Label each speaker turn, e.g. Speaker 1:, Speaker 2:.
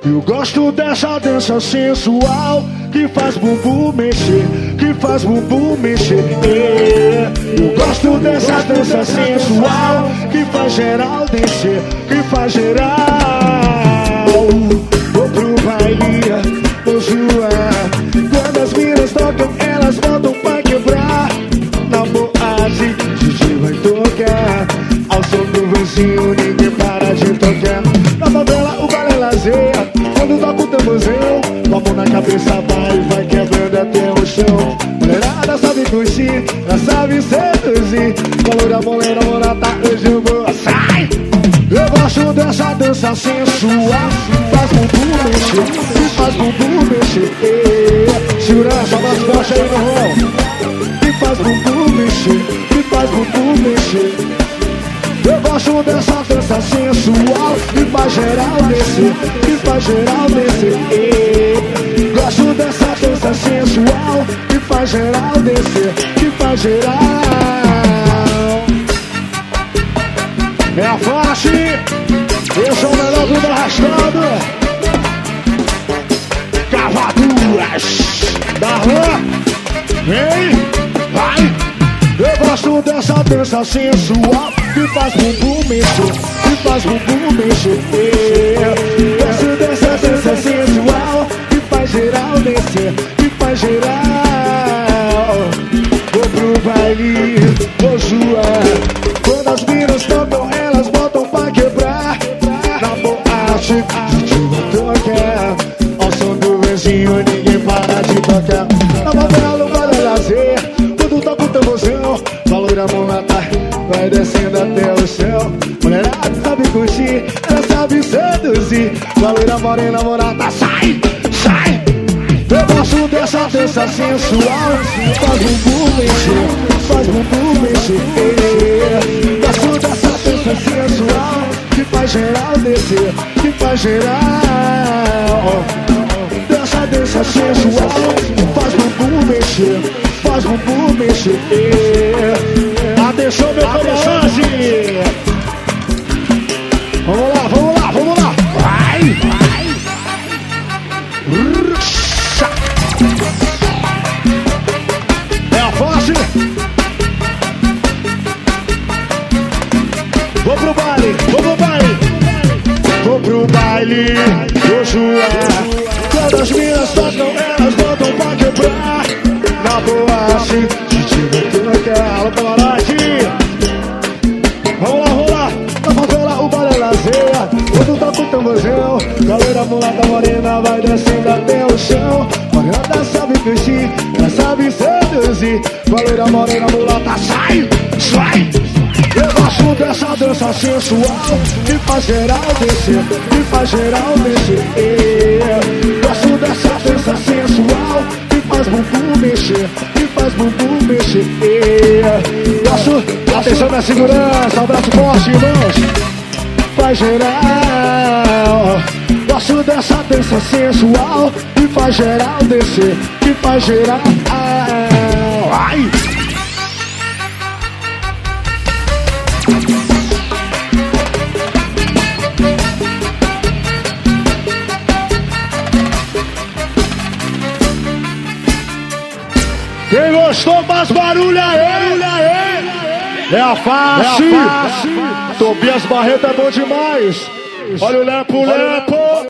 Speaker 1: Eu gosto dessa dança sensual que faz bumbum mexer, que faz bumbum mexer. Eu gosto dessa dança sensual que faz geral descer, que faz geral. Vou pro baile, vou zoar. Quando as minas tocam, elas botam pra quebrar. Na boate, DJ vai tocar. Ao som do vizinho, ninguém para de tocar. Na favela, o baile é lazer. Quando toca o tamborzão, com a mão na cabeça vai quebrando até o chão. Mulherada sabe curtir, ela sabe seduzir. Falou da mulher, namorada, hoje eu vou. Sai! Eu gosto dessa dança sensual, faz bumbum mexer, faz bumbum mexer. Segurança nas costas aí no rol. Que faz bumbum mexer, que faz bumbum mexer. Eu gosto dessa dança sensual que faz geral descer, que faz geral descer. Gosto dessa dança sensual que faz geral descer, que faz geral. É a faixa, esse é o melhor do arrastado. Cavaduras da rua, vem, vai. Eu gosto dessa dança sensual que faz bumbum mexer, que faz bumbum mexer. Gosto dessa dança sensual que faz geral descer, que faz geral. Vou pro baile, vou zoar. Quando as minas tocam, elas botam pra quebrar. Na boate, DJ vai tocar. Ao som do vizinho, ninguém para de tocar. Na favela, vai lazer. Quando toca o tamborzão, valor a mão na tarde, vai descendo até o céu. Mulherada sabe curtir, ela sabe seduzir. Valor a morena, namorada, sai, sai. Eu gosto dessa dança sensual, faz bumbum mexer, faz bumbum mexer. Gosto dessa dança sensual que faz geral descer, que faz geral. Dessa dança sensual faz bumbum mexer, faz bumbum mexer. Atenção, meu camarade. Vamos lá, vamos lá, vamos lá. Vai, vai. É a faixa. Vou pro baile, vou pro baile. Vou pro baile, vou zoar. Quando as minas tocam, elas botam pra quebrar. Na boate, DJ vai tocar. Alô, camarote. Vamos lá, vamos lá. Na favela, o baile é lazer. Quando toca o tamborzão, galera mulata morena vai descendo até o chão. Morena sabe curtir, ela sabe seduzir. Galera morena mulata, sai, sai. Eu gosto dessa dança sensual que faz geral descer, que faz geral descer. Gosto dessa dança sensual que faz bumbum mexer, que faz bumbum mexer. Gosto, atenção na segurança, abraço forte, irmãos. Faz geral. Gosto dessa dança sensual que faz geral descer, que faz geral. Ai! Quem gostou, faz barulho aí! É a faixa! Tobias Barreto é bom demais! Olha o Lepo, Lepo!